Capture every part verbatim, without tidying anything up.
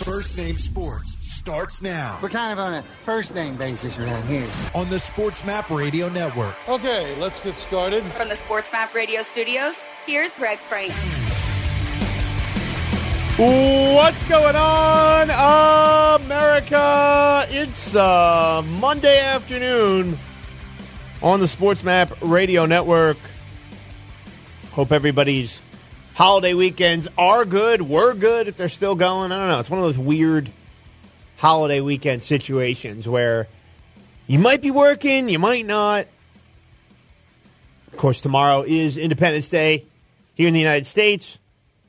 First Name Sports starts now. We're kind of on a first-name basis around here. On the Sports Map Radio Network. Okay, let's get started. From the Sports Map Radio studios, here's Greg Frank. What's going on, America? It's uh, Monday afternoon on the Sports Map Radio Network. Hope everybody's holiday weekends are good, were good if they're still going. I don't know. It's one of those weird holiday weekend situations where you might be working, you might not. Of course, tomorrow is Independence Day here in the United States.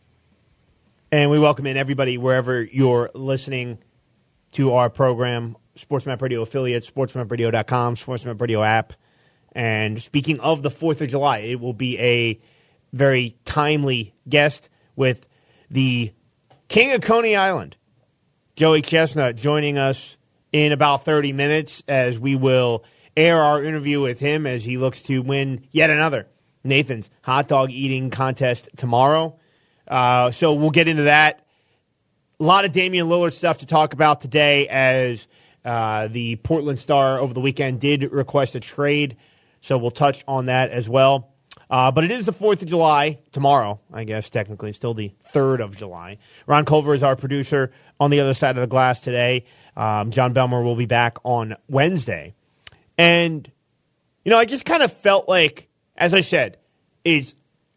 And we welcome in everybody wherever you're listening to our program, Sports Map Radio affiliates, sports map radio dot com, Sports Map Radio app. And speaking of the fourth of July, it will be a very timely guest with the King of Coney Island, Joey Chestnut, joining us in about thirty minutes as we will air our interview with him as he looks to win yet another Nathan's hot dog eating contest tomorrow. Uh, so we'll get into that. A lot of Damian Lillard stuff to talk about today as uh, the Portland Star over the weekend did request a trade. So we'll touch on that as well. Uh, but it is the fourth of July tomorrow, I guess, technically. It's still the third of July. Ron Culver is our producer on the other side of the glass today. Um, John Belmer will be back on Wednesday. And, you know, I just kind of felt like, as I said, it's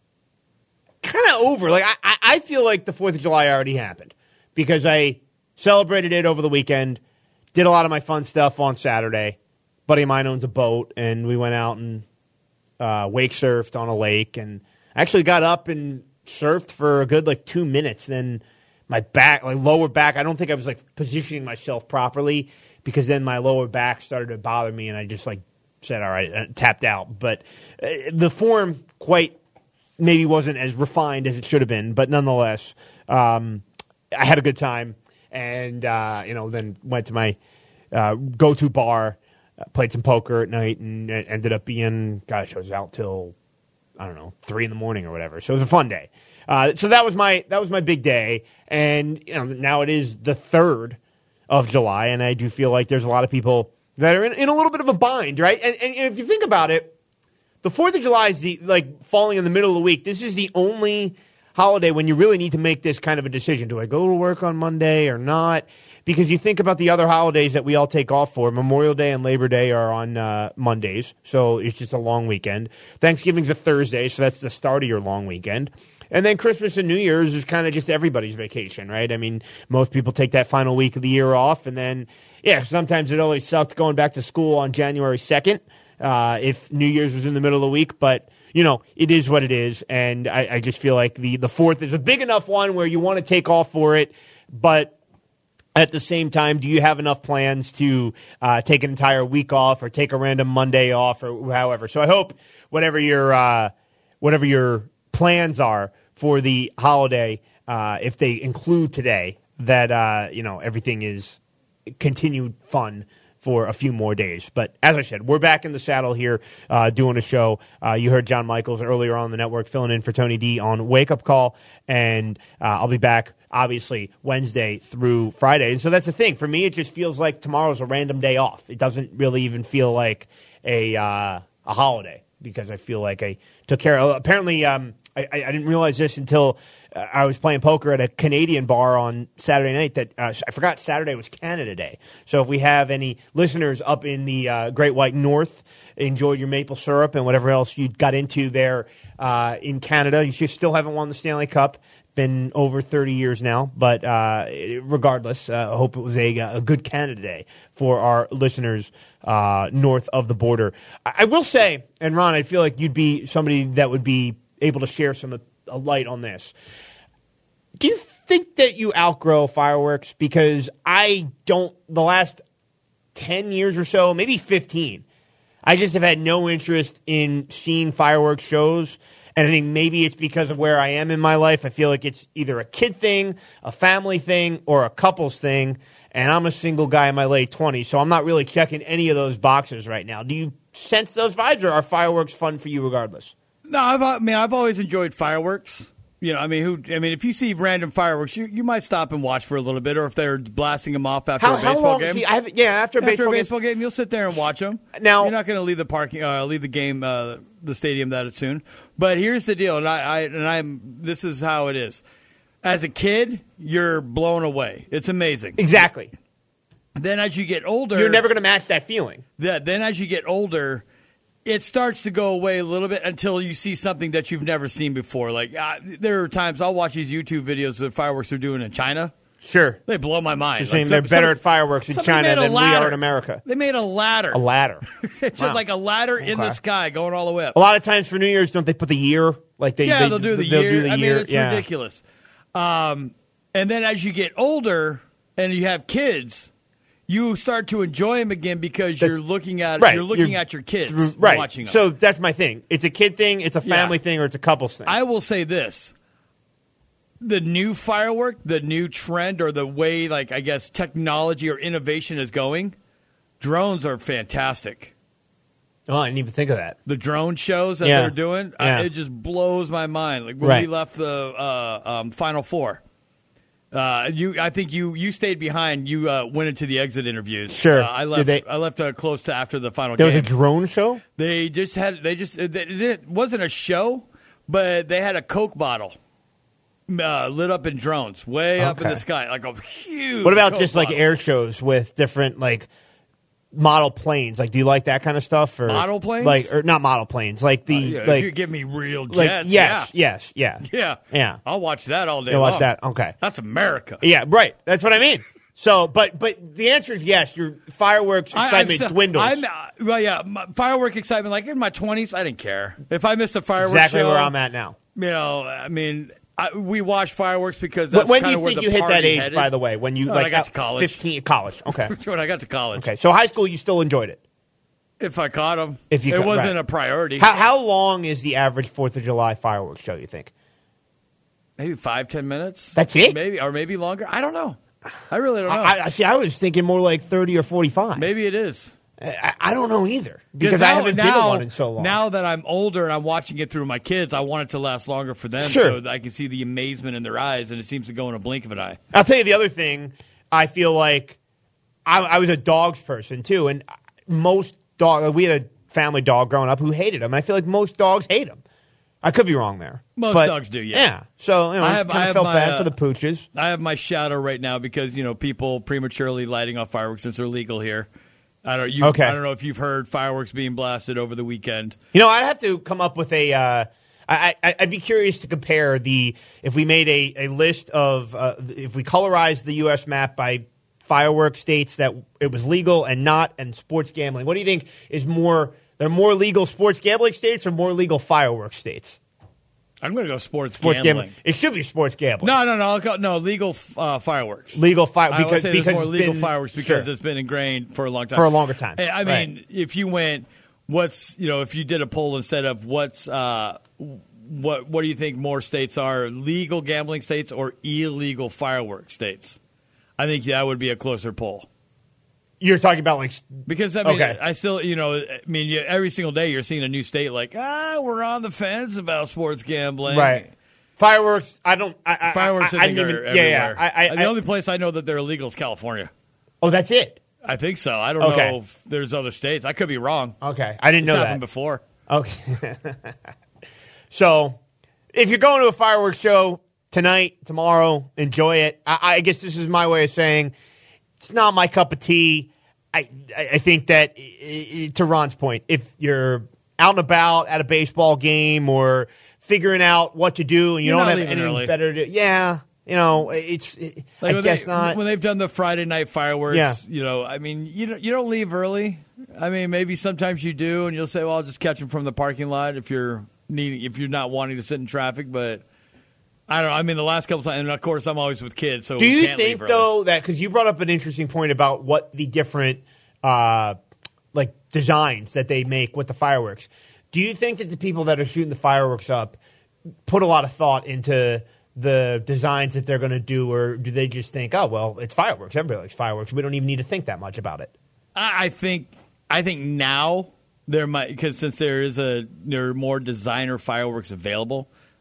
kind of over. Like I, I feel like the fourth of July already happened because I celebrated it over the weekend, did a lot of my fun stuff on Saturday. Buddy of mine owns a boat, and we went out and uh, wake surfed on a lake, and actually got up and surfed for a good like two minutes. Then my back, like lower back, I don't think I was like positioning myself properly because then my lower back started to bother me, and I just like said, all right, uh, tapped out. But uh, the form quite maybe wasn't as refined as it should have been, but nonetheless, um, I had a good time, and uh, you know, then went to my uh, go-to bar, uh, played some poker at night, and it ended up being, gosh, I was out till I don't know three in the morning or whatever. So it was a fun day. Uh, so that was my that was my big day, and you know, now it is the third of July, and I do feel like there's a lot of people that are in, in a little bit of a bind, right? And, and if you think about it, the fourth of July is the like falling in the middle of the week. This is the only holiday when you really need to make this kind of a decision. Do I go to work on Monday or not? Because you think about the other holidays that we all take off for. Memorial Day and Labor Day are on uh, Mondays, so it's just a long weekend. Thanksgiving's a Thursday, so that's the start of your long weekend. And then Christmas and New Year's is kind of just everybody's vacation, right? I mean, most people take that final week of the year off, and then, yeah, sometimes it always sucked going back to school on January second. Uh, if New Year's was in the middle of the week, but, you know, it is what it is, and I, I just feel like the, the fourth is a big enough one where you want to take off for it, but at the same time, do you have enough plans to uh, take an entire week off or take a random Monday off or however? So I hope whatever your, uh, whatever your plans are for the holiday, uh, if they include today, that, uh, you know, everything is continued fun for a few more days. But as I said, we're back in the saddle here uh, doing a show. Uh, you heard John Michaels earlier on the network filling in for Tony D on Wake Up Call, and uh, I'll be back, obviously, Wednesday through Friday. And so that's the thing. For me, it just feels like tomorrow's a random day off. It doesn't really even feel like a uh, a holiday because I feel like I took care of. Apparently, um, I, I didn't realize this until uh, I was playing poker at a Canadian bar on Saturday night that uh, I forgot Saturday was Canada Day. So if we have any listeners up in the uh, Great White North, enjoyed your maple syrup and whatever else you got into there uh, in Canada, you still haven't won the Stanley Cup. Been over thirty years now, but uh, regardless, uh, I hope it was a, a good Canada Day for our listeners uh, north of the border. I, I will say, and Ron, I feel like you'd be somebody that would be able to share some a light on this. Do you think that you outgrow fireworks? Because I don't. The last ten years or so, maybe fifteen, I just have had no interest in seeing fireworks shows. And I think maybe it's because of where I am in my life. I feel like it's either a kid thing, a family thing, or a couples thing. And I'm a single guy in my late twenties, so I'm not really checking any of those boxes right now. Do you sense those vibes, or are fireworks fun for you regardless? No, I've, I mean, I've always enjoyed fireworks. You know, I mean, who? I mean, if you see random fireworks, you, you might stop and watch for a little bit, or if they're blasting them off after How, a how baseball long? game. See, I have, yeah, after a after baseball, a baseball game, you'll sit there and watch them. Now, you're not going to leave the parking, uh, leave the game, uh, the stadium that soon. But here's the deal, and I, I and I'm. This is how it is. As a kid, you're blown away. It's amazing. Exactly. Then as you get older, you're never going to match that feeling. Yeah. Then as you get older, it starts to go away a little bit until you see something that you've never seen before. Like uh, there are times I'll watch these YouTube videos of fireworks they're doing in China. Sure. They blow my mind. It's a shame like, they're some, better some, at fireworks in China than we are in America. They made a ladder. A ladder. Just Wow. like a ladder in Okay. the sky going all the way up. A lot of times for New Year's, don't they put the year? Like they, yeah, they, they'll do the they'll year. Do the I year. mean, it's yeah. ridiculous. Um, and then as you get older and you have kids, you start to enjoy them again because The- you're looking at right, you're looking you're- at your kids, through- right. watching them. So that's my thing. It's a kid thing, it's a family Yeah. thing, or it's a couples thing. I will say this. The new firework, the new trend, or the way, like, I guess, technology or innovation is going, drones are fantastic. oh, I didn't even think of that. The drone shows that Yeah. they're doing, Yeah. uh, it just blows my mind. Like when Right. we left the uh, um, Final Four, uh, you, I think you you stayed behind. You uh, went into the exit interviews. Sure. uh, I Did left. they- I left uh, close to after the final There game. was a drone show? They just had. They just. It, it wasn't a show, but they had a Coke bottle uh, lit up in drones, way up in Okay. the sky, like a huge. What about Coke just like bottle. air shows with different like model planes? Like, do you like that kind of stuff? Or Model planes? Like, or not model planes? Like the Uh, yeah, like if you give me real like jets, yes, yes, yeah, yeah, yeah, yeah. I'll watch that all day. You'll watch long. that. Okay. That's America. Yeah, right. That's what I mean. So, but but the answer is yes. Your fireworks I- I'm excitement so- dwindles. I'm, uh, well, yeah, my firework excitement. Like in my twenties, I didn't care if I missed a fireworks exactly show. where I'm at now. You know, I mean, I, we watch fireworks because When, that's when do kind you of where think the you hit that party age? headed. By the way, when you Oh, like I got out- to college. fifteen, college. Okay. when I got to college. Okay. So high school, you still enjoyed it. If I caught them, If you it ca- wasn't right. a priority. How how long is the average Fourth of July fireworks show? You think? Maybe five, ten minutes. That's it? Maybe or maybe longer. I don't know. I really don't know. I, I see. I was thinking more like thirty or forty-five. maybe it is. I, I don't know either because now, I haven't now, been to one in so long. Now that I'm older and I'm watching it through my kids, I want it to last longer for them, Sure. so that I can see the amazement in their eyes, and it seems to go in a blink of an eye. I'll tell you the other thing. I feel like I, I was a dogs person too, and most dog. We had a family dog growing up who hated them. I feel like most dogs hate them. I could be wrong there. Most but, dogs do, yeah. Yeah. So you know, I I have- I kind have of felt my, bad uh, for the pooches. I have my shadow right now because you know people prematurely lighting off fireworks since they're legal here. I don't. You, Okay. I don't know if you've heard fireworks being blasted over the weekend. You know, I'd have to come up with a. Uh, I, I, I'd be curious to compare the if we made a, a list of uh, if we colorized the U S map by fireworks states that it was legal and not, and sports gambling. What do you think is more? There are more legal sports gambling states or more legal fireworks states? I'm going to go sports, Sports gambling. gambling. It should be sports gambling. No, no, no, I'll go, no. Legal uh, fireworks. Legal fire I would because say because there's more it's legal been- fireworks because sure. it's been ingrained for a long time. For a longer time. I I mean, Right. if you went, what's you know, if you did a poll instead of what's uh, what what do you think more states are legal gambling states or illegal fireworks states? I think that would be a closer poll. You're talking about like Because I mean, Okay. I still, you know, I mean, you, every single day you're seeing a new state like, ah, we're on the fence about sports gambling. right fireworks. I don't. I, I, Fireworks, I, I, I think, didn't are even. everywhere. Yeah, yeah. I, I, the I, only place I know that they're illegal is California. oh, that's it. I think so. I don't Okay. know if there's other states. I could be wrong. Okay, I didn't It's know happened that. before. Okay. So, if you're going to a fireworks show tonight, tomorrow, enjoy it. I, I guess this is my way of saying it's not my cup of tea. I I I think that, i- i- to Ron's point, if you're out and about at a baseball game or figuring out what to do and you You're don't not have leaving anything early. better to do, yeah, you know, it's. It, Like I when guess they, not. When they've done the Friday night fireworks, Yeah. you know, I mean, you don't, you don't leave early. I mean, maybe sometimes you do, and you'll say, "Well, I'll just catch them from the parking lot if you're needing, if you're not wanting to sit in traffic." But I don't know. I mean, the last couple times, and of course, I'm always with kids, so Do we you can't think leave early. though that because you brought up an interesting point about what the different uh, like designs that they make with the fireworks? Do you think that the people that are shooting the fireworks up put a lot of thought into the designs that they're going to do, or do they just think, "Oh, well, it's fireworks. Everybody likes fireworks. We don't even need to think that much about it"? I I think I think now there might because since there is a there are more designer fireworks available,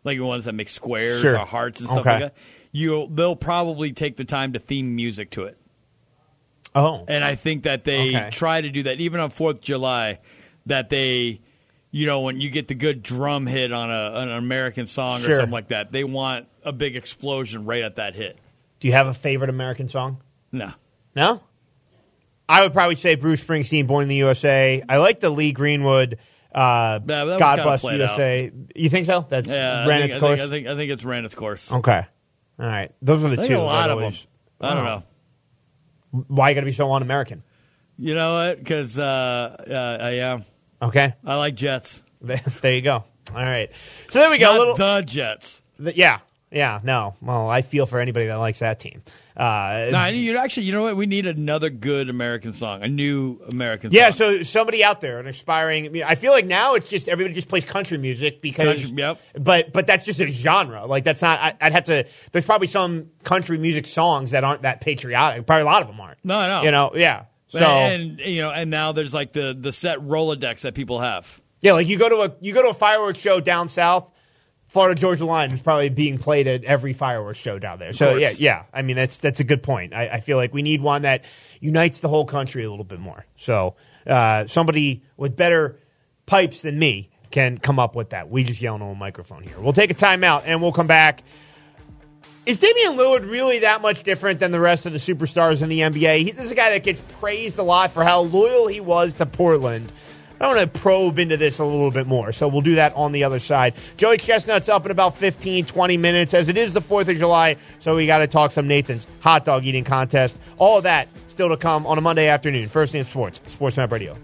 like the ones that make squares Sure. or hearts and stuff Okay. like that, you they'll probably take the time to theme music to it. Oh. And I think that they Okay. try to do that even on fourth of July, that they, you know, when you get the good drum hit on, a, an American song Sure. or something like that, they want a big explosion right at that hit. Do you have a favorite American song? No. No? I would probably say Bruce Springsteen, Born in the U S A. I like the Lee Greenwood, uh, that was God kinda Bless played U S A. You think so? That's Yeah, ran I its think, course? I think, I think I think it's ran its course. Okay. All right. Those are the I think two. a lot that of them. always- I don't Wow. know. Why you got to be so un-American? You know what? Because uh, uh, I am. Okay. I like Jets. There you go. All right. So there we go. Not a little, the Jets. th- yeah. Yeah. No. Well, I feel for anybody that likes that team. Uh, No, you actually, you know what? We need another good American song, a new American yeah. song. So somebody out there, an aspiring. I, mean, I feel like now it's just everybody just plays country music because. Country, yep. But but that's just a genre. Like that's not. I, I'd have to. There's probably some country music songs that aren't that patriotic. Probably a lot of them aren't. No, no. You know. Yeah. So and you know, and now there's like the the set Rolodex that people have. yeah, like you go to a you go to a fireworks show down south. Florida Georgia Line is probably being played at every fireworks show down there. So course. yeah, yeah. I mean that's that's a good point. I, I feel like we need one that unites the whole country a little bit more. So uh, somebody with better pipes than me can come up with that. We just yell into a microphone here. We'll take a timeout and we'll come back. Is Damian Lillard really that much different than the rest of the superstars in the N B A? He, this is a guy that gets praised a lot for how loyal he was to Portland. I want to probe into this a little bit more, so we'll do that on the other side. Joey Chestnut's up in about fifteen, twenty minutes, as it is the fourth of July, so we got to talk some Nathan's hot dog eating contest. All of that still to come on a Monday afternoon. First Name Sports, Sports Map Radio.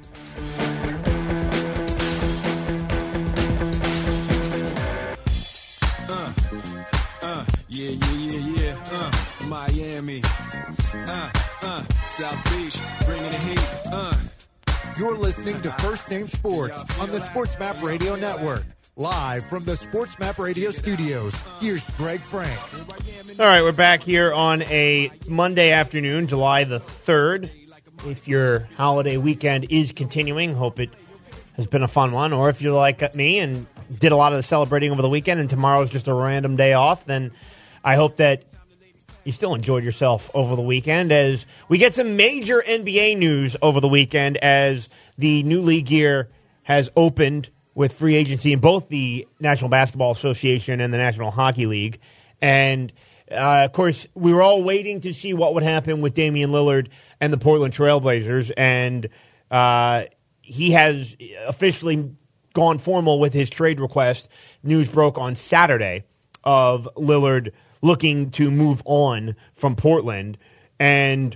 Uh, uh, yeah, yeah, yeah, yeah. Uh, Miami. Uh, uh, South Beach, bringing the heat. Uh. You're listening to First Name Sports on the Sports Map Radio Network. Live from the Sports Map Radio studios, here's Greg Frank. All right, we're back here on a Monday afternoon, July the third. If your holiday weekend is continuing, hope it has been a fun one. Or if you're like me and did a lot of the celebrating over the weekend and tomorrow's just a random day off, then I hope that you still enjoyed yourself over the weekend as we get some major N B A news over the weekend as the new league year has opened with free agency in both the National Basketball Association and the National Hockey League. And, uh, of course, we were all waiting to see what would happen with Damian Lillard and the Portland Trailblazers. And uh, he has officially gone formal with his trade request. News broke on Saturday of Lillard looking to move on from Portland. And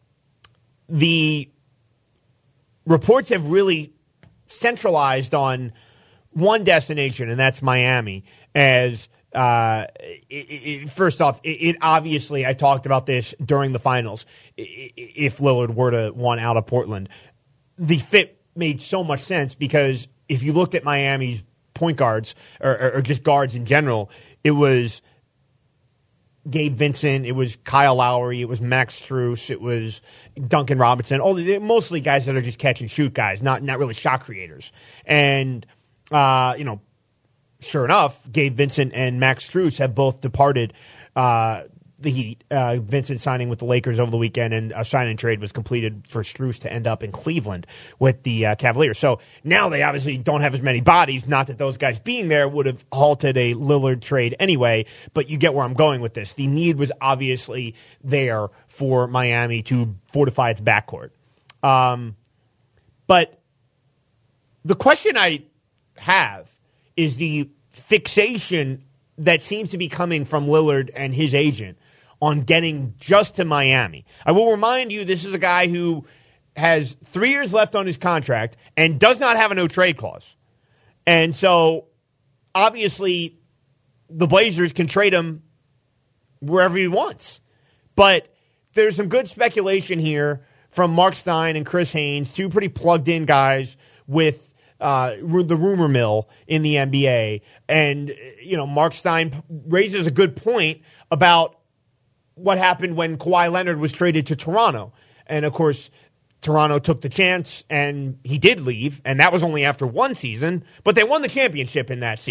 the reports have really centralized on one destination, and that's Miami. As uh, it, it, first off, it, it obviously, I talked about this during the finals. If Lillard were to want out of Portland, the fit made so much sense because if you looked at Miami's point guards or, or, or just guards in general, it was Gabe Vincent, it was Kyle Lowry, it was Max Strus, it was Duncan Robinson. All mostly guys that are just catch and shoot guys, not not really shot creators. And uh, you know, sure enough, Gabe Vincent and Max Strus have both departed uh, the Heat. Uh, Vincent signing with the Lakers over the weekend, and a sign and trade was completed for Strus to end up in Cleveland with the uh, Cavaliers. So now they obviously don't have as many bodies. Not that those guys being there would have halted a Lillard trade anyway, but you get where I'm going with this. The need was obviously there for Miami to fortify its backcourt. Um, but the question I have is the fixation that seems to be coming from Lillard and his agent on getting just to Miami. I will remind you, this is a guy who has three years left on his contract and does not have a no-trade clause. And so, obviously, the Blazers can trade him wherever he wants. But there's some good speculation here from Mark Stein and Chris Haynes, two pretty plugged-in guys with Uh, the rumor mill in the N B A. And, you know, Mark Stein raises a good point about what happened when Kawhi Leonard was traded to Toronto. And, of course, Toronto took the chance, and he did leave, and that was only after one season, but they won the championship in that season.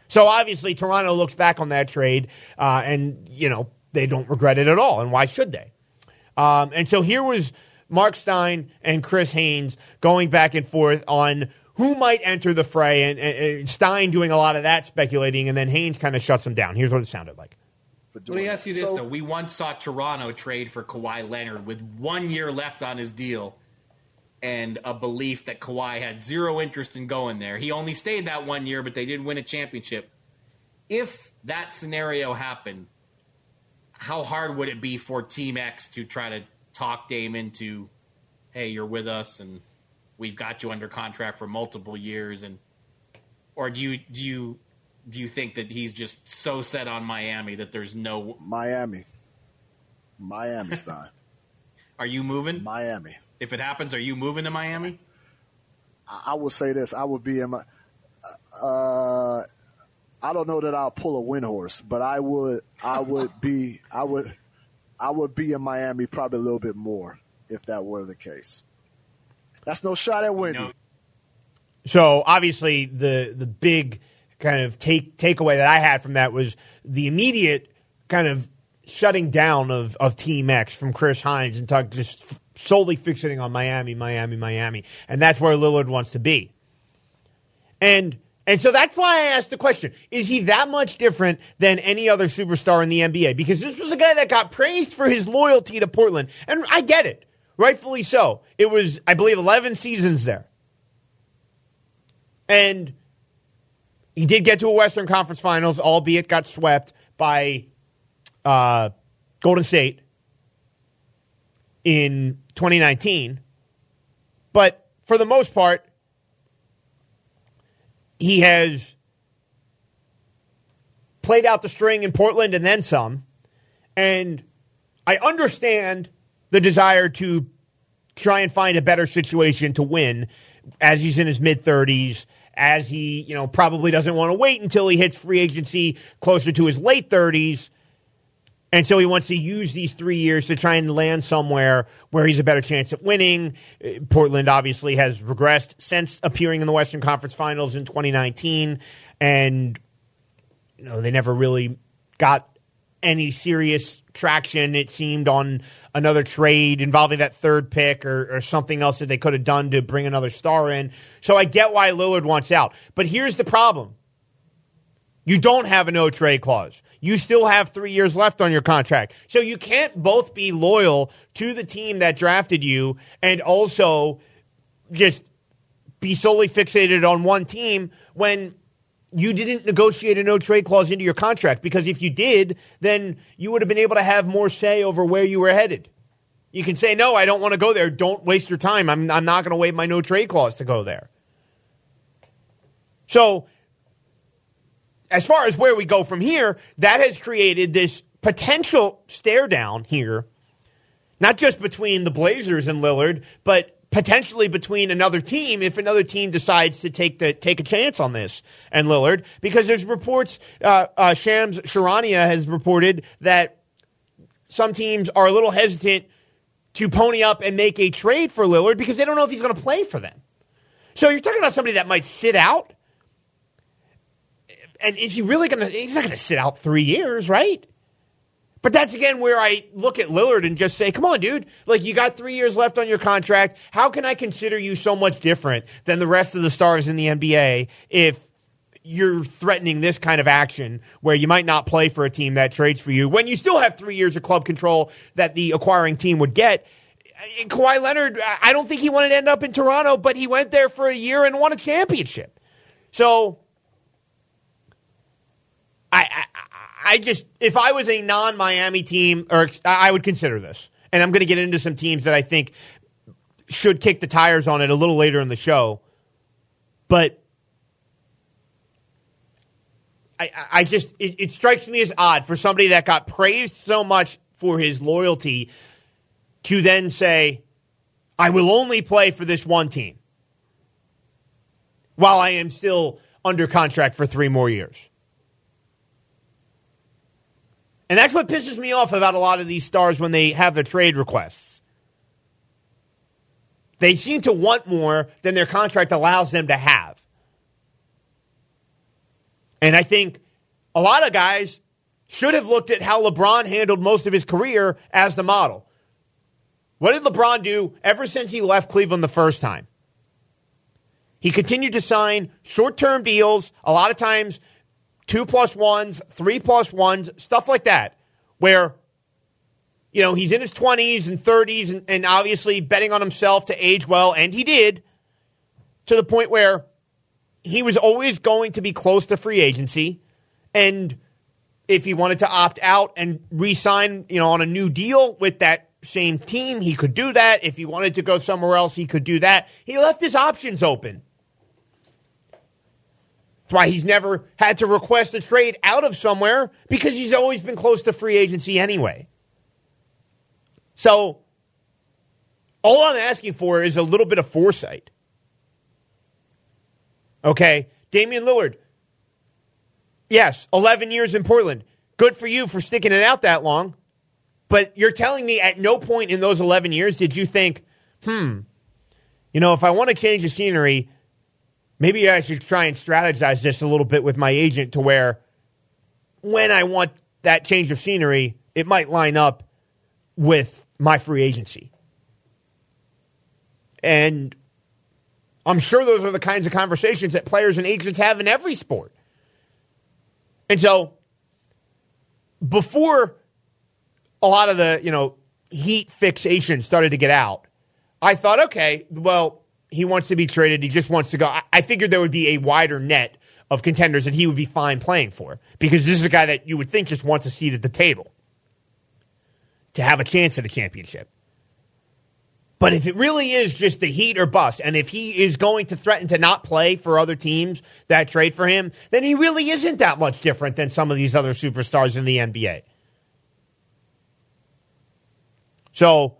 So obviously Toronto looks back on that trade, uh, and, you know, they don't regret it at all. And why should they? Um, and so here was Mark Stein and Chris Haynes going back and forth on who might enter the fray, and, and, and Stein doing a lot of that speculating, and then Haynes kind of shuts him down. Here's what it sounded like. Let me ask you this, so, though. We once saw Toronto trade for Kawhi Leonard with one year left on his deal and a belief that Kawhi had zero interest in going there. He only stayed that one year, but they did win a championship. If that scenario happened, how hard would it be for Team X to try to talk Dame into, hey, you're with us and we've got you under contract for multiple years, and or do you do you do you think that he's just so set on Miami that there's no Miami, Miami style? Are you moving Miami? If it happens, are you moving to Miami? I, I will say this: I would be in my. Uh, I don't know that I'll pull a win horse, but I would. I would be. I would. I would be in Miami probably a little bit more if that were the case. That's no shot at Wendy. No. So obviously the the big kind of take takeaway that I had from that was the immediate kind of shutting down of, of Team X from Chris Haynes and talk, just f- solely fixating on Miami, Miami, Miami. And that's where Lillard wants to be. And and so that's why I asked the question, is he that much different than any other superstar in the N B A? Because this was a guy that got praised for his loyalty to Portland. And I get it. Rightfully so. It was, I believe, eleven seasons there. And he did get to a Western Conference Finals, albeit got swept by uh, Golden State in twenty nineteen. But for the most part, he has played out the string in Portland and then some. And I understand the desire to try and find a better situation to win as he's in his mid-thirties, as he, you know, probably doesn't want to wait until he hits free agency closer to his late thirties. And so he wants to use these three years to try and land somewhere where he's a better chance at winning. Portland obviously has regressed since appearing in the Western Conference Finals in twenty nineteen. And, you know, they never really got any serious traction, it seemed, on another trade involving that third pick or, or something else that they could have done to bring another star in. So I get why Lillard wants out. But here's the problem. You don't have a no-trade clause. You still have three years left on your contract. So you can't both be loyal to the team that drafted you and also just be solely fixated on one team when you didn't negotiate a no-trade clause into your contract, because if you did, then you would have been able to have more say over where you were headed. You can say, no, I don't want to go there. Don't waste your time. I'm, I'm not going to waive my no-trade clause to go there. So as far as where we go from here, that has created this potential stare down here, not just between the Blazers and Lillard, but potentially between another team if another team decides to take the take a chance on this and Lillard, because there's reports, uh, uh, Shams Charania has reported that some teams are a little hesitant to pony up and make a trade for Lillard because they don't know if he's going to play for them. So you're talking about somebody that might sit out. And is he really going to – he's not going to sit out three years, right? But that's, again, where I look at Lillard and just say, come on, dude. Like, you got three years left on your contract. How can I consider you so much different than the rest of the stars in the N B A if you're threatening this kind of action where you might not play for a team that trades for you when you still have three years of club control that the acquiring team would get? Kawhi Leonard, I don't think he wanted to end up in Toronto, but he went there for a year and won a championship. So I, I, I just, if I was a non-Miami team, or I would consider this. And I'm going to get into some teams that I think should kick the tires on it a little later in the show. But I, I just, it, it strikes me as odd for somebody that got praised so much for his loyalty to then say, I will only play for this one team while I am still under contract for three more years. And that's what pisses me off about a lot of these stars when they have their trade requests. They seem to want more than their contract allows them to have. And I think a lot of guys should have looked at how LeBron handled most of his career as the model. What did LeBron do ever since he left Cleveland the first time? He continued to sign short-term deals, a lot of times two plus ones, three plus ones, stuff like that, where, you know, he's in his twenties and thirties and, and obviously betting on himself to age well, and he did, to the point where he was always going to be close to free agency, and if he wanted to opt out and re-sign, you know, on a new deal with that same team, he could do that. If he wanted to go somewhere else, he could do that. He left his options open. That's why he's never had to request a trade out of somewhere, because he's always been close to free agency anyway. So all I'm asking for is a little bit of foresight. Okay, Damian Lillard, yes, eleven years in Portland. Good for you for sticking it out that long. But you're telling me at no point in those eleven years did you think, hmm, you know, if I want to change the scenery, maybe I should try and strategize this a little bit with my agent to where when I want that change of scenery, it might line up with my free agency. And I'm sure those are the kinds of conversations that players and agents have in every sport. And so before a lot of the, you know, Heat fixation started to get out, I thought, okay, well, he wants to be traded. He just wants to go. I, I figured there would be a wider net of contenders that he would be fine playing for, because this is a guy that you would think just wants a seat at the table to have a chance at a championship. But if it really is just the Heat or bust, and if he is going to threaten to not play for other teams that trade for him, then he really isn't that much different than some of these other superstars in the N B A. So,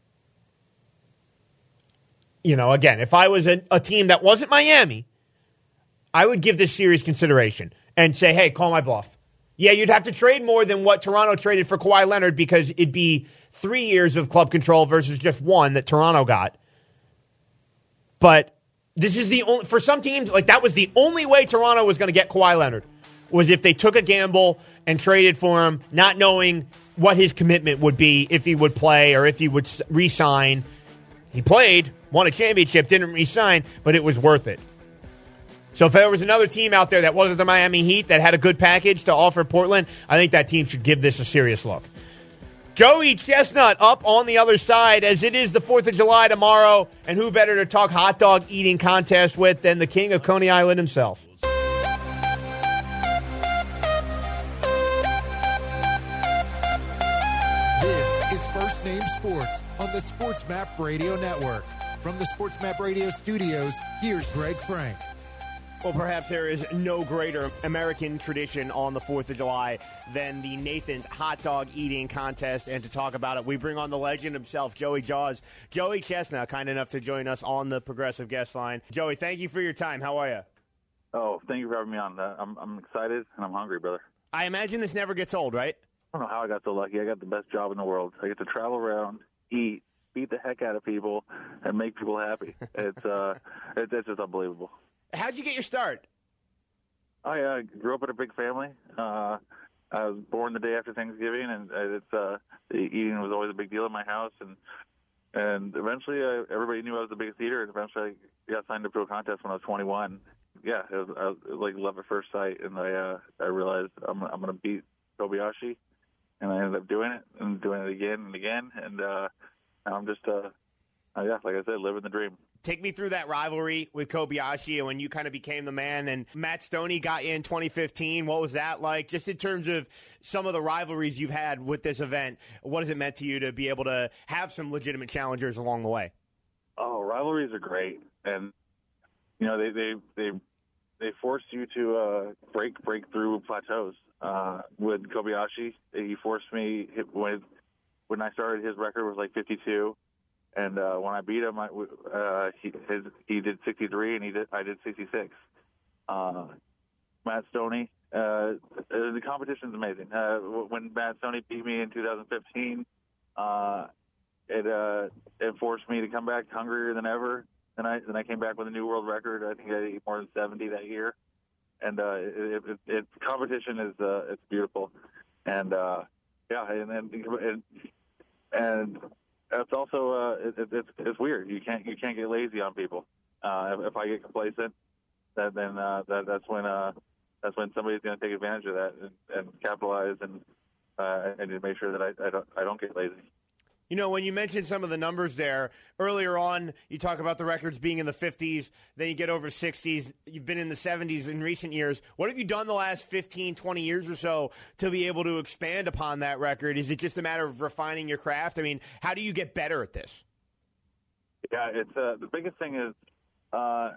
you know, again, if I was a, a team that wasn't Miami, I would give this serious consideration and say, hey, call my bluff. Yeah, you'd have to trade more than what Toronto traded for Kawhi Leonard, because it'd be three years of club control versus just one that Toronto got. But this is the only, for some teams, like that was the only way Toronto was going to get Kawhi Leonard, was if they took a gamble and traded for him, not knowing what his commitment would be, if he would play or if he would re-sign. He played, won a championship, didn't re-sign, but it was worth it. So if there was another team out there that wasn't the Miami Heat that had a good package to offer Portland, I think that team should give this a serious look. Joey Chestnut up on the other side, as it is the fourth of July tomorrow, and who better to talk hot dog eating contest with than the king of Coney Island himself. This is First Name Sports on the Sports Map Radio Network. From the Sports Map Radio studios, here's Greg Frank. Well, perhaps there is no greater American tradition on the fourth of July than the Nathan's hot dog eating contest. And to talk about it, we bring on the legend himself, Joey Jaws. Joey Chestnut, kind enough to join us on the Progressive Guest Line. Joey, thank you for your time. How are you? Oh, thank you for having me on. Uh, I'm, I'm excited, and I'm hungry, brother. I imagine this never gets old, right? I don't know how I got so lucky. I got the best job in the world. I get to travel around, eat, beat the heck out of people, and make people happy. It's, uh, it, it's just unbelievable. How'd you get your start? I uh, grew up in a big family. Uh, I was born the day after Thanksgiving, and it's uh, eating was always a big deal in my house. And and eventually, uh, everybody knew I was the biggest eater. And eventually, I got signed up to a contest when I was twenty-one. Yeah, it was, I was like love at first sight, and I uh, I realized I'm I'm going to beat Kobayashi, and I ended up doing it and doing it again and again. And uh, I'm just uh, yeah, like I said, living the dream. Take me through that rivalry with Kobayashi and when you kind of became the man, and Matt Stoney got you in twenty fifteen. What was that like? Just in terms of some of the rivalries you've had with this event, what has it meant to you to be able to have some legitimate challengers along the way? Oh, rivalries are great. And, you know, they, they, they, they force you to uh, break, break through plateaus. Uh, with Kobayashi, he forced me when, when I started, his record was like fifty-two. And uh, when I beat him, I, uh, he, his, he did sixty-three, and he did I did sixty-six. Uh, Matt Stoney, uh, the competition's amazing. Uh, when Matt Stoney beat me in two thousand fifteen, uh, it uh, it forced me to come back hungrier than ever. And I then I came back with a new world record. I think I ate more than seventy that year. and uh, it, it, it competition is uh, it's beautiful, and uh, yeah, and and and, and it's also uh, it, it's it's weird. You can't you can't get lazy on people. Uh, if, if I get complacent, that then uh, that that's when uh, that's when somebody's going to take advantage of that and, and capitalize and uh, and just make sure that I, I don't I don't get lazy. You know, when you mentioned some of the numbers there, earlier on, you talk about the records being in the fifties, then you get over sixties. You've been in the seventies in recent years. What have you done the last fifteen, twenty years or so to be able to expand upon that record? Is it just a matter of refining your craft? I mean, how do you get better at this? Yeah, it's uh, the biggest thing is uh,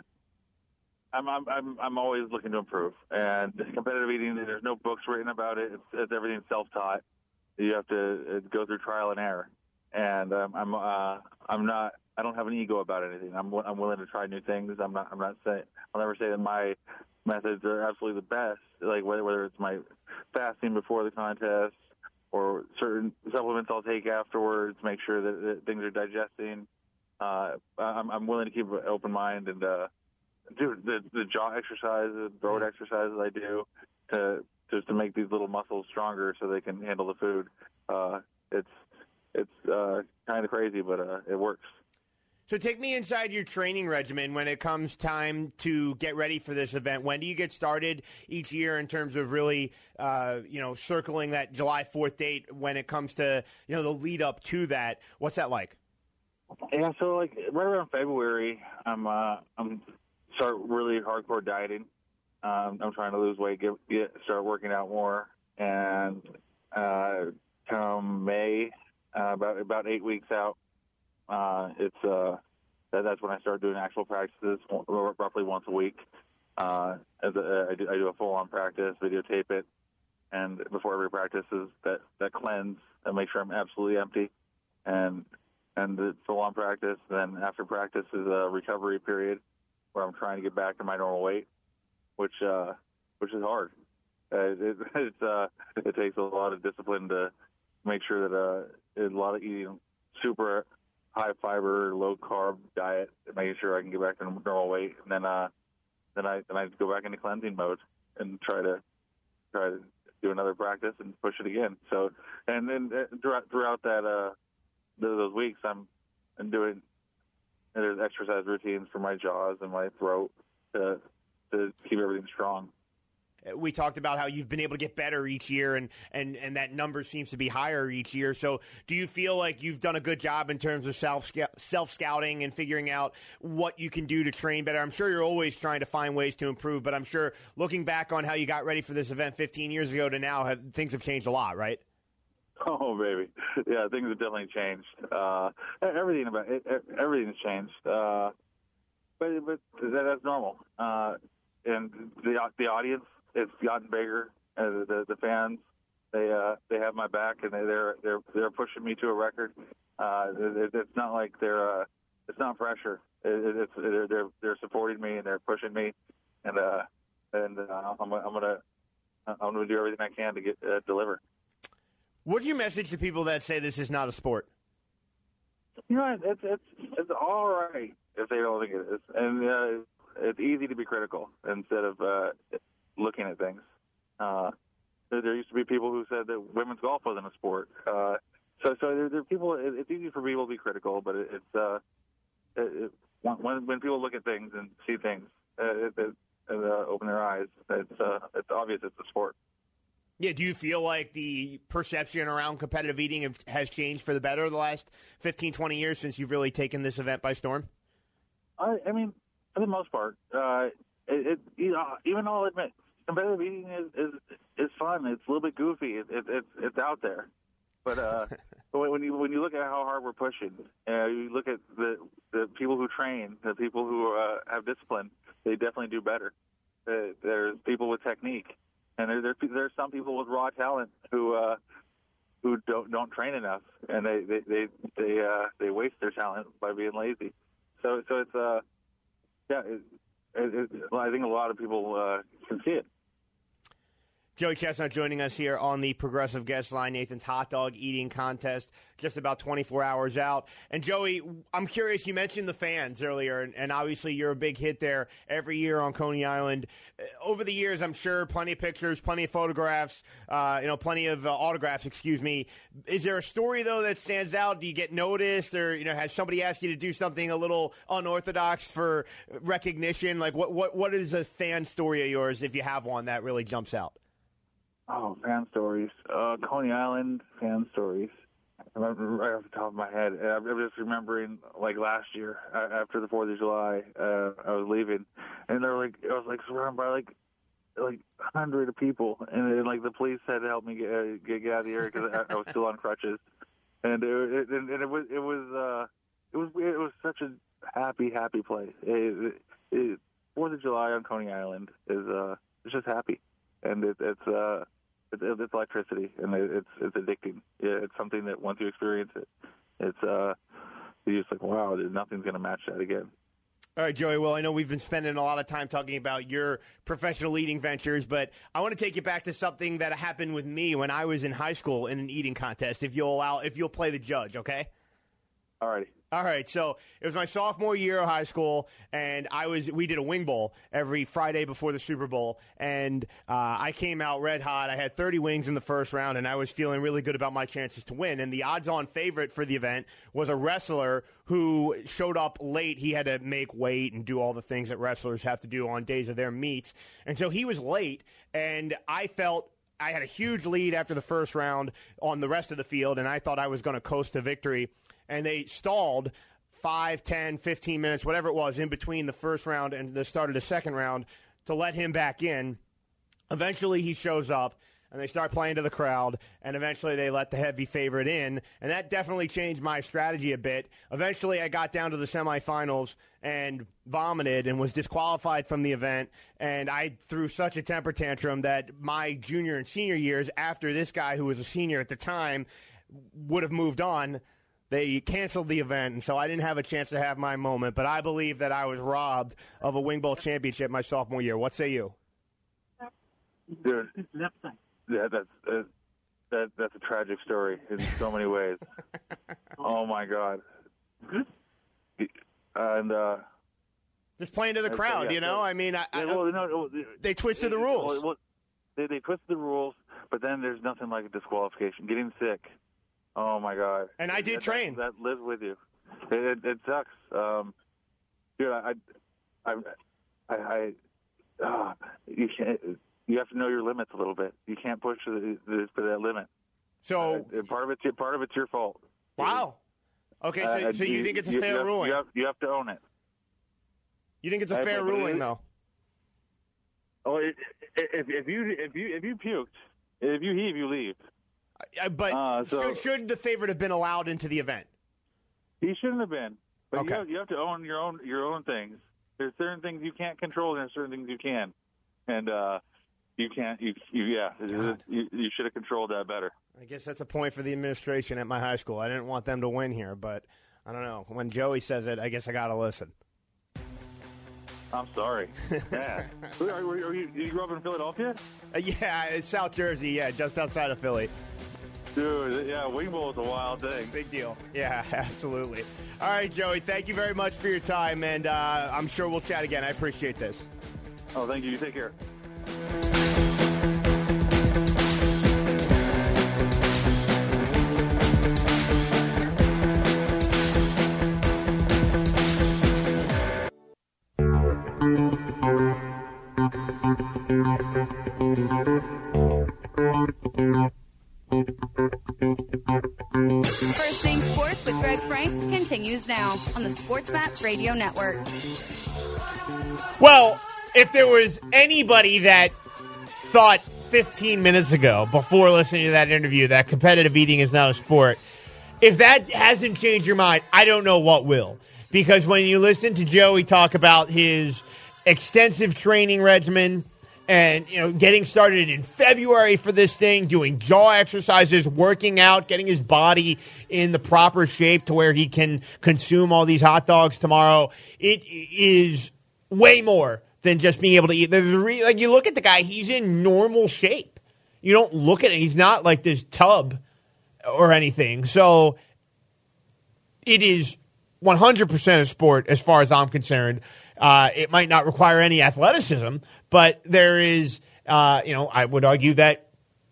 I'm, I'm I'm I'm always looking to improve. And competitive eating, there's no books written about it. It's, it's everything self-taught. You have to uh, go through trial and error. And um, I'm uh, I'm not I don't have an ego about anything. I'm I'm willing to try new things. I'm not I'm not saying I'll never say that my methods are absolutely the best. Like whether whether it's my fasting before the contest or certain supplements I'll take afterwards, make sure that, that things are digesting. Uh, I'm I'm willing to keep an open mind and uh, do the the jaw exercises, throat exercises I do to just to make these little muscles stronger so they can handle the food. Uh, it's It's uh, kind of crazy, but uh, it works. So take me inside your training regimen when it comes time to get ready for this event. When do you get started each year in terms of really, uh, you know, circling that July fourth date when it comes to, you know, the lead up to that? What's that like? Yeah, so like right around February, I'm uh, I'm start really hardcore dieting. Um, I'm trying to lose weight, get, get start working out more, and uh, come May. Uh, about about eight weeks out, uh, it's uh, that, that's when I start doing actual practices, roughly once a week. Uh, as a, I, do, I do a full-on practice, videotape it, and before every practice is that, that cleanse and make sure I'm absolutely empty, and and the full-on practice. Then after practice is a recovery period where I'm trying to get back to my normal weight, which uh, which is hard. Uh, it, it's uh, it takes a lot of discipline to make sure that uh, a lot of eating super high fiber, low carb diet, making sure I can get back to normal weight, and then uh, then I then I go back into cleansing mode and try to try to do another practice and push it again. So and then uh, throughout throughout that uh, those weeks, I'm I'm doing there's exercise routines for my jaws and my throat to to keep everything strong. We talked about how you've been able to get better each year, and, and, and that number seems to be higher each year. So do you feel like you've done a good job in terms of self self-scouting and figuring out what you can do to train better? I'm sure you're always trying to find ways to improve, but I'm sure looking back on how you got ready for this event fifteen years ago to now, have, things have changed a lot, right? Oh, baby. Yeah, things have definitely changed. Uh, everything about it, everything's changed. Uh, but but that, that's normal. Uh, and the the audience, it's gotten bigger. Uh, the the fans, they uh, they have my back, and they, they're they're they're pushing me to a record. Uh, it, it's not like they're uh, it's not pressure. It, it's they're, they're they're supporting me and they're pushing me, and uh, and uh, I'm I'm gonna I'm gonna do everything I can to get uh, deliver. What's your message to people that say this is not a sport? You know, it's it's it's all right if they don't think it is, and uh, it's easy to be critical instead of uh, looking at things. Uh, there, there used to be people who said that women's golf wasn't a sport. Uh, so, so there, there are people. It, it's easy for people to be critical, but it, it's uh, it, it, when when people look at things and see things, uh, it, it, uh, open their eyes. It's uh, it's obvious it's a sport. Yeah, do you feel like the perception around competitive eating have, has changed for the better the last fifteen, twenty years since you've really taken this event by storm? I, I mean, for the most part, uh, it, it you know, even though I'll admit competitive eating is, is is fun. It's a little bit goofy. It, it, it's it's out there, but uh, when you when you look at how hard we're pushing, uh, you look at the the people who train, the people who uh, have discipline, they definitely do better. Uh, there's people with technique. And there, there, there's some people with raw talent who uh, who don't don't train enough, and they they they they, uh, they waste their talent by being lazy. So so it's uh yeah, it, it, it, well, I think a lot of people uh, can see it. Joey Chestnut joining us here on the Progressive Guest Line. Nathan's hot dog eating contest just about twenty-four hours out. And, Joey, I'm curious, you mentioned the fans earlier, and, and obviously you're a big hit there every year on Coney Island. Over the years, I'm sure plenty of pictures, plenty of photographs, uh, you know, plenty of uh, autographs, excuse me. Is there a story, though, that stands out? Do you get noticed, or, you know, has somebody asked you to do something a little unorthodox for recognition? Like, what, what, what is a fan story of yours, if you have one, that really jumps out? Oh, fan stories. Uh, Coney Island fan stories. I remember right off the top of my head. I'm just remembering, like, last year, after the fourth of July, uh, I was leaving, and they were like, I was, like, surrounded by, like, like a hundred of people, and then, like, the police had to help me get uh, get, get out of the area because I, I was still on crutches, and it, it, and it was it was uh, it was it was such a happy happy place. It, it, it, fourth of July on Coney Island is uh, it's just happy, and it, it's uh. It's, it's electricity, and it's it's addicting. It's something that once you experience it, it's uh, you're just like, wow, nothing's going to match that again. All right, Joey, well, I know we've been spending a lot of time talking about your professional eating ventures, but I want to take you back to something that happened with me when I was in high school in an eating contest, if you'll allow, if you'll play the judge, okay? All righty. All right, so it was my sophomore year of high school, and I was we did a wing bowl every Friday before the Super Bowl, and uh, I came out red hot. I had thirty wings in the first round, and I was feeling really good about my chances to win. And the odds-on favorite for the event was a wrestler who showed up late. He had to make weight and do all the things that wrestlers have to do on days of their meets, and so he was late, and I felt I had a huge lead after the first round on the rest of the field, and I thought I was going to coast to victory. And they stalled five, ten, fifteen minutes, whatever it was, in between the first round and the start of the second round to let him back in. Eventually he shows up, and they start playing to the crowd, and eventually they let the heavy favorite in, and that definitely changed my strategy a bit. Eventually I got down to the semifinals and vomited and was disqualified from the event, and I threw such a temper tantrum that my junior and senior years, after this guy who was a senior at the time would have moved on, they canceled the event, and so I didn't have a chance to have my moment. But I believe that I was robbed of a Wing Bowl championship my sophomore year. What say you? Dude, yeah, that's uh, that that's a tragic story in so many ways. Oh my God! And uh, just playing to the crowd, yeah, you know. I mean, I, yeah, I, well, no, no, they twisted the rules. Well, well, they they twisted the rules, but then there's nothing like a disqualification. Getting sick. Oh my God! And I did that, train. That, that lives with you. It, it, it sucks, um, dude. I, I, I, I uh, you can't. You have to know your limits a little bit. You can't push the, the, to that limit. So uh, part of it's part of it's your fault. Wow. Okay, so, uh, so you, you think it's a you, fair you have, ruling? You have, you have to own it. You think it's a I, fair ruling, it, though? Oh, it, if if you if you if you puked, if you heave, you leave. Uh, but uh, so, should, should the favorite have been allowed into the event? He shouldn't have been. But okay. you, have, you have to own your own your own things. There's certain things you can't control, and there's certain things you can. And uh, you can't. You, you yeah. You, you should have controlled that better. I guess that's a point for the administration at my high school. I didn't want them to win here, but I don't know. When Joey says it, I guess I got to listen. I'm sorry. Yeah. are, are, are you, you grew up in Philadelphia? Uh, yeah, it's South Jersey. Yeah, just outside of Philly. Dude, yeah, Wing Bowl is a wild thing. Big deal. Yeah, absolutely. All right, Joey, thank you very much for your time, and uh, I'm sure we'll chat again. I appreciate this. Oh, thank you. You take care. First Thing Sports with Greg Frank continues now on the SportsMap Radio Network. Well, if there was anybody that thought fifteen minutes ago, before listening to that interview, that competitive eating is not a sport, if that hasn't changed your mind, I don't know what will. Because when you listen to Joey talk about his extensive training regimen, and, you know, getting started in February for this thing, doing jaw exercises, working out, getting his body in the proper shape to where he can consume all these hot dogs tomorrow, it is way more than just being able to eat. There's re- like, you look at the guy, he's in normal shape. You don't look at it. He's not like this tub or anything. So it is one hundred percent a sport as far as I'm concerned. Uh, it might not require any athleticism, but there is, uh, you know, I would argue that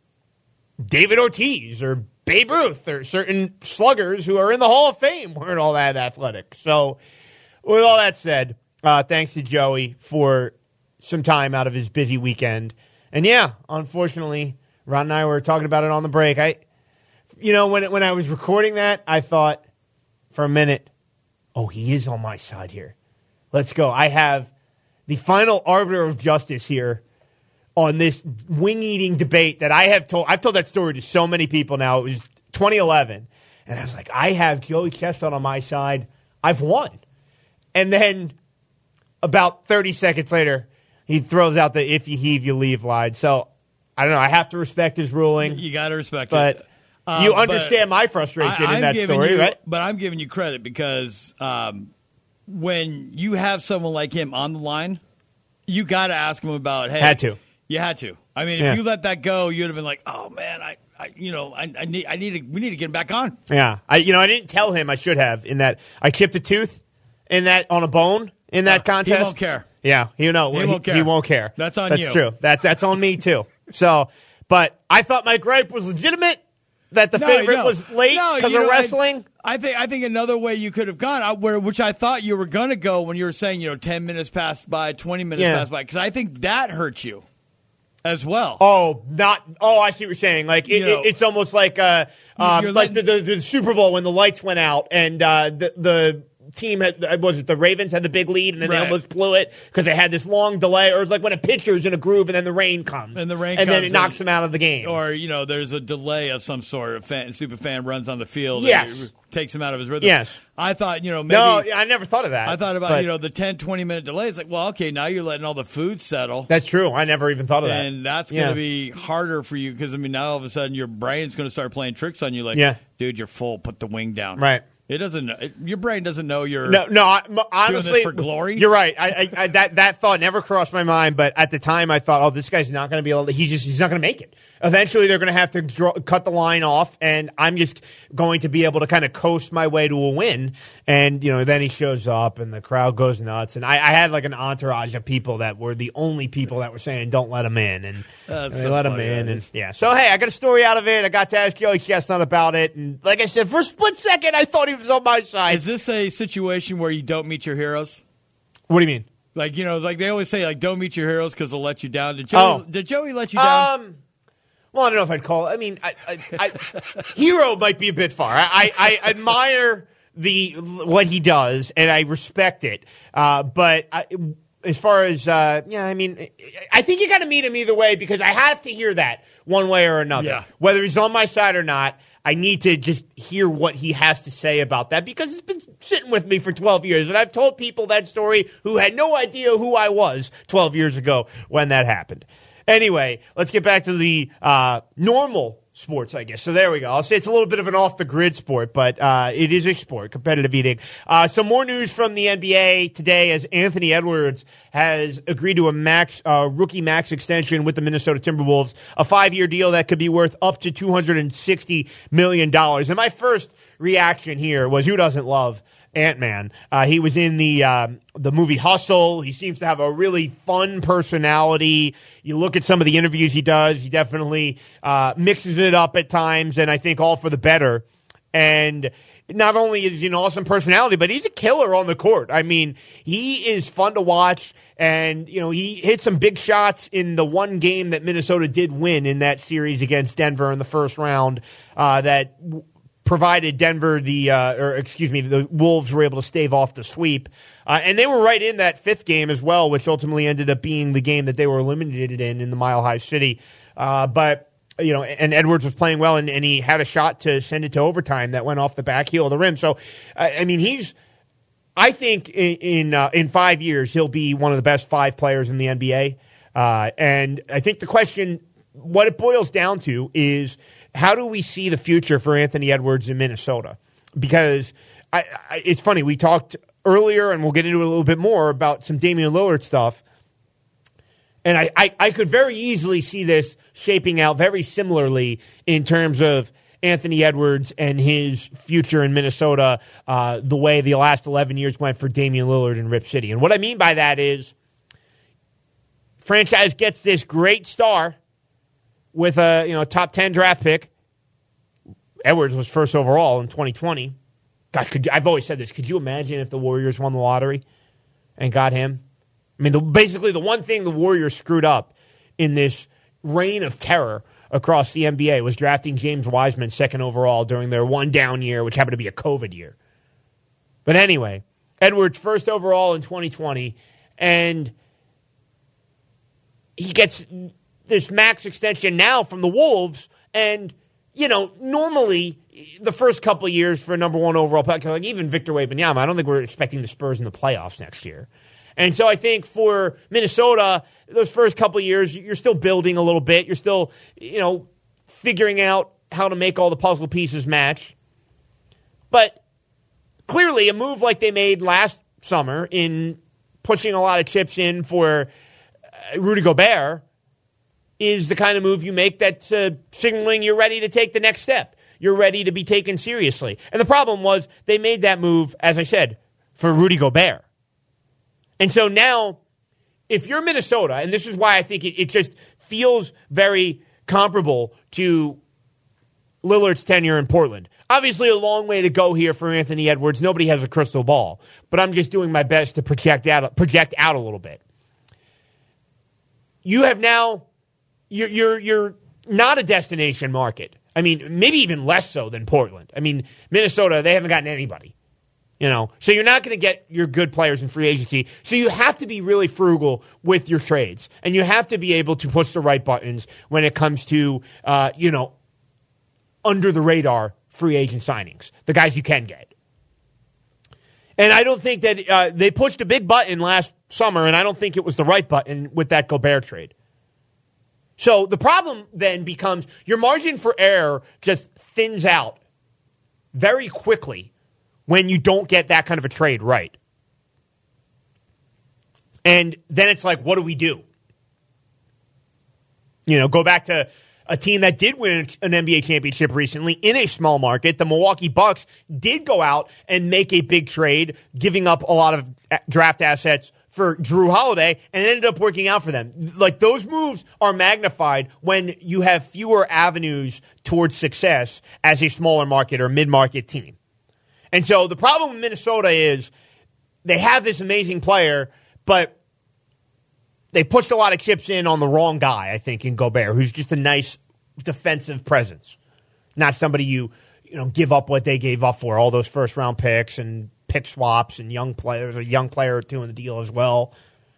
David Ortiz or Babe Ruth or certain sluggers who are in the Hall of Fame weren't all that athletic. So with all that said, uh, thanks to Joey for some time out of his busy weekend. And yeah, unfortunately, Ron and I were talking about it on the break. I, you know, when when I was recording that, I thought for a minute, oh, he is on my side here. Let's go. I have the final arbiter of justice here on this wing-eating debate that I have told. I've told that story to so many people now. It was twenty eleven, and I was like, I have Joey Chestnut on my side. I've won. And then about thirty seconds later, he throws out the if you heave, you leave line. So, I don't know. I have to respect his ruling. You got to respect but it. But you Um, understand but my frustration I, in that story, you, right? But I'm giving you credit because um, when you have someone like him on the line, you got to ask him about, hey. Had to. You had to. I mean, if Yeah. you let that go, you'd have been like, "Oh man, I, I you know, I, I need, I need to, we need to get him back on." Yeah, I, you know, I didn't tell him I should have in that I chipped a tooth in that on a bone in that Uh, contest. He won't care. Yeah, you know, He won't care. He won't care. That's on that's you. That's true. That that's on me too. So, but I thought my gripe was legitimate. That the No, favorite no. was late No, because you of know, I- wrestling. I think I think another way you could have gone, uh, where which I thought you were going to go when you were saying, you know, ten minutes passed by, twenty minutes Yeah. passed by, because I think that hurts you as well. Oh, not. Oh, I see what you're saying. Like it, You know, it, it's almost like uh, um, you're like the, letting- the the Super Bowl when the lights went out and uh, the the team had was it the Ravens had the big lead and then Right. they almost blew it because they had this long delay, or it was like when a pitcher's in a groove and then the rain comes And the rain and then comes it knocks and- them out of the game. Or, you know, there's a delay of some sort. A fan, super fan runs on the field. Yes. And it takes him out of his rhythm. Yes. I thought, you know, maybe. no, I never thought of that. I thought about, but you know, the ten, twenty minute delay. It's like, well, okay, now you're letting all the food settle. that's true. I never even thought of that. And that's going Yeah. to be harder for you because, I mean, now all of a sudden your brain's going to start playing tricks on you. Like, Yeah. dude, you're full. Put the wing down. Right. It doesn't. It, your brain doesn't know you're. No, no. I, m- honestly, this for glory? You're right. I, I, I, that that thought never crossed my mind. But at the time, I thought, oh, this guy's not going to be able to. He's just he's not going to make it. Eventually, they're going to have to draw, cut the line off, and I'm just going to be able to kind of coast my way to a win. And you know, then he shows up, and the crowd goes nuts. And I, I had like an entourage of people that were the only people that were saying, "Don't let him in," and That's they so let him funny, in. that And is. yeah, so hey, I got a story out of it. I got to ask Joey Chestnut about it, and like I said, for a split second, I thought he was on my side. Is this a situation where you don't meet your heroes? What do you mean? Like, you know, like they always say, like, don't meet your heroes because they'll let you down. Did Joey, Oh. did Joey let you down? Um, well, I don't know if I'd call it. I mean, I, I, I, hero might be a bit far. I, I, I admire the what he does, and I respect it. Uh, but I, as far as uh, yeah, I mean, I think you got to meet him either way because I have to hear that one way or another, Yeah. whether he's on my side or not. I need to just hear what he has to say about that because it's been sitting with me for twelve years. And I've told people that story who had no idea who I was twelve years ago when that happened. Anyway, let's get back to the uh, normal sports, I guess. So there we go. I'll say it's a little bit of an off-the-grid sport, but uh, it is a sport, competitive eating. Uh, some more news from the N B A today as Anthony Edwards has agreed to a max uh, rookie max extension with the Minnesota Timberwolves, a five-year deal that could be worth up to two hundred sixty million dollars. And my first reaction here was, who doesn't love Ant-Man? Uh, he was in the um, the movie Hustle. He seems to have a really fun personality. You look at some of the interviews he does, he definitely uh, mixes it up at times, and I think all for the better. And not only is he an awesome personality, but he's a killer on the court. I mean, he is fun to watch, and you know he hit some big shots in the one game that Minnesota did win in that series against Denver in the first round. Uh, that w- provided Denver the, uh, or excuse me, the Wolves were able to stave off the sweep. Uh, and they were right in that fifth game as well, which ultimately ended up being the game that they were eliminated in, in the Mile High City. Uh, but, you know, and Edwards was playing well, and, and he had a shot to send it to overtime that went off the back heel of the rim. So, uh, I mean, he's, I think in, in, uh, in five years, he'll be one of the best five players in the N B A. Uh, and I think the question, what it boils down to is, how do we see the future for Anthony Edwards in Minnesota? Because I, I, it's funny, we talked earlier, and we'll get into it a little bit more, about some Damian Lillard stuff. And I, I, I could very easily see this shaping out very similarly in terms of Anthony Edwards and his future in Minnesota, uh, the way the last eleven years went for Damian Lillard in Rip City. And what I mean by that is franchise gets this great star with a you know top ten draft pick. Edwards was first overall in twenty twenty. Gosh, could you, I've always said this. Could you imagine if the Warriors won the lottery and got him? I mean, the, basically the one thing the Warriors screwed up in this reign of terror across the N B A was drafting James Wiseman second overall during their one down year, which happened to be a COVID year. But anyway, Edwards first overall in twenty twenty, and he gets this max extension now from the Wolves, and, you know, normally the first couple of years for a number one overall pick, like even Victor Wembanyama, I don't think we're expecting the Spurs in the playoffs next year. And so I think for Minnesota, those first couple of years, you're still building a little bit. You're still, you know, figuring out how to make all the puzzle pieces match. But clearly a move like they made last summer in pushing a lot of chips in for uh, Rudy Gobert is the kind of move you make that's uh, signaling you're ready to take the next step. You're ready to be taken seriously. And the problem was they made that move, as I said, for Rudy Gobert. And so now, if you're Minnesota, and this is why I think it, it just feels very comparable to Lillard's tenure in Portland. Obviously, a long way to go here for Anthony Edwards. Nobody has a crystal ball, but I'm just doing my best to project out, project out a little bit. You have now, you're, you're, you're not a destination market. I mean, maybe even less so than Portland. I mean, Minnesota, they haven't gotten anybody. You know, so you're not going to get your good players in free agency. So you have to be really frugal with your trades, and you have to be able to push the right buttons when it comes to, uh, you know, under the radar free agent signings, the guys you can get. And I don't think that uh, they pushed a big button last summer, and I don't think it was the right button with that Gobert trade. So the problem then becomes your margin for error just thins out very quickly when you don't get that kind of a trade right. And then it's like, what do we do? You know, go back to a team that did win an N B A championship recently in a small market. The Milwaukee Bucks did go out and make a big trade, giving up a lot of draft assets for Jrue Holiday, and it ended up working out for them. Like, those moves are magnified when you have fewer avenues towards success as a smaller market or mid-market team. And so the problem with Minnesota is they have this amazing player, but they pushed a lot of chips in on the wrong guy, I think, in Gobert, who's just a nice defensive presence. Not somebody you, you know, give up what they gave up for, all those first-round picks and pick swaps and young players, a young player or two in the deal as well.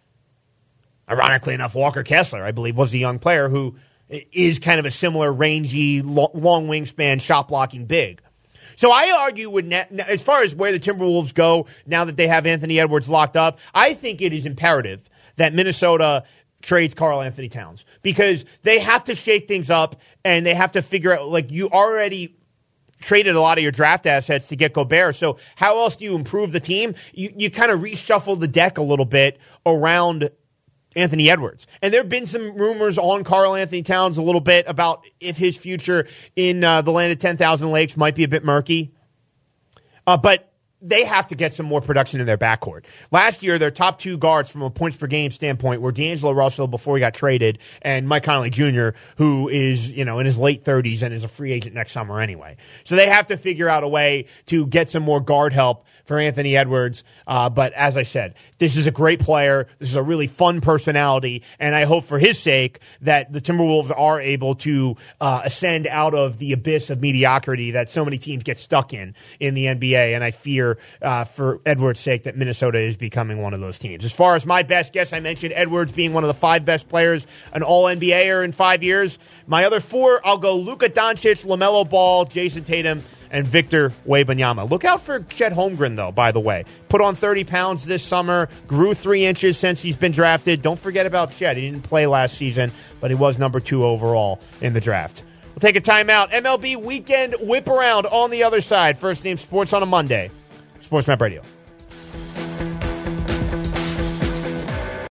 Ironically enough, Walker Kessler, I believe, was the young player who is kind of a similar rangy, long wingspan, shot-blocking big. So I argue with net, as far as where the Timberwolves go now that they have Anthony Edwards locked up, I think it is imperative that Minnesota trades Karl Anthony Towns because they have to shake things up and they have to figure out, like, you already traded a lot of your draft assets to get Gobert. So how else do you improve the team? You, you kind of reshuffle the deck a little bit around Anthony Edwards. And there have been some rumors on Karl Anthony Towns a little bit about if his future in uh, the land of ten thousand lakes might be a bit murky. Uh, but they have to get some more production in their backcourt. Last year, their top two guards from a points per game standpoint were D'Angelo Russell before he got traded and Mike Conley Junior, who is, you know, in his late thirties and is a free agent next summer anyway. So they have to figure out a way to get some more guard help for Anthony Edwards. Uh, but as I said, this is a great player. This is a really fun personality. And I hope for his sake that the Timberwolves are able to uh, ascend out of the abyss of mediocrity that so many teams get stuck in in the N B A. And I fear uh, for Edwards' sake that Minnesota is becoming one of those teams. As far as my best guess, I mentioned Edwards being one of the five best players, an all-N B A-er in five years. My other four, I'll go Luka Doncic, LaMelo Ball, Jason Tatum, and Victor Wembanyama. Look out for Chet Holmgren, though, by the way. Put on thirty pounds this summer, grew three inches since he's been drafted. Don't forget about Chet. He didn't play last season, but he was number two overall in the draft. We'll take a timeout. M L B weekend whip around on the other side. First Name Sports on a Monday. Sports Map Radio.